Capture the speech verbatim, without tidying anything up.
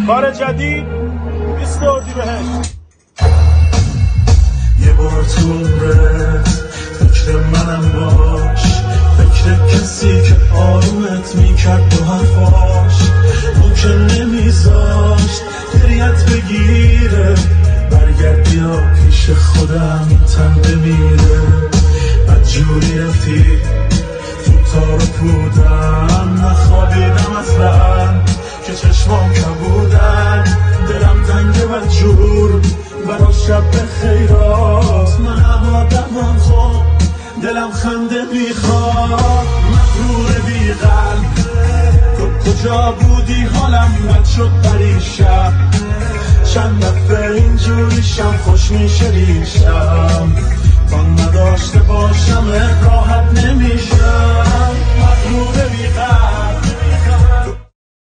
کار جدید بیست اردیبهشت. یه بار تو عمرت فکر منم باش، فکر کسی که آرومت میکرد با حرفاش، اون که نمیذاشت گریت بگیره، برگرد بیا پیش خودم تن بمیره. بدجوری رفتی تو تار و پودم، نخوابیدم اصلا که چشمام کبودن، دلم تنگ بدجور برا شب خیرات. من آدمم خوب دلم خنده میخواد، مغرور بی قلب کجا بودی حالم بد شد پریشب، چند دفعه اینجوریشم خوش میشه ریشم، تا نداشته باشم راحت نمیشم. مغرور بی قلب